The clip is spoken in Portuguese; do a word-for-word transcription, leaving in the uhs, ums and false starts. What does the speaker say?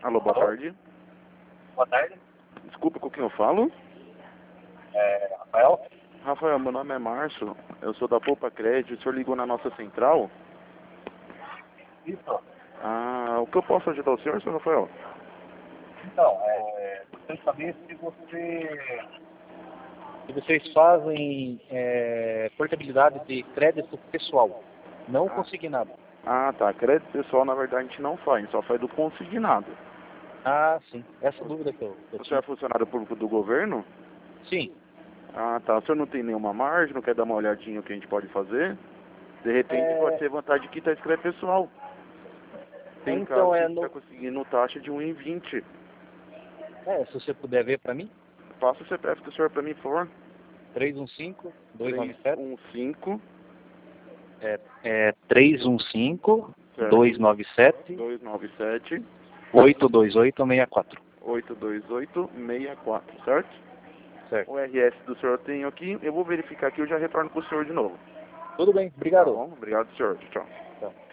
Alô, boa Alô? tarde. Boa tarde. Desculpa, com quem eu falo? É, Rafael? Rafael, meu nome é Márcio, eu sou da Poupa Crédito, o senhor ligou na nossa central? Isso. Ah, o que eu posso ajudar o senhor, senhor Rafael? Então, é, gostaria de saber se você... Se vocês fazem é, portabilidade de crédito pessoal, não Ah. consignado. Ah, tá, crédito pessoal na verdade a gente não faz, a gente só faz do consignado. Ah, sim. Essa dúvida que eu, que eu Você tinha. é funcionário público do governo? Sim. Ah, tá, o senhor não tem nenhuma margem, não quer dar uma olhadinha o que a gente pode fazer? De repente pode É, ser vantagem que está escrito pessoal. Tem caso então, que a é gente está no... conseguindo taxa de um e vinte. É, se você puder ver para mim, Passa o C P F do senhor para mim, por favor. três um cinco, dois nove três sete. um cinco, É, é três um cinco, certo, dois nove sete, dois nove sete, oito dois oito seis quatro. oito dois oito seis quatro, certo? Certo. O R S do senhor eu tenho aqui, eu vou verificar aqui e eu já retorno com o senhor de novo. Tudo bem. Tá Obrigado. bom? Obrigado, senhor. Tchau. Tchau.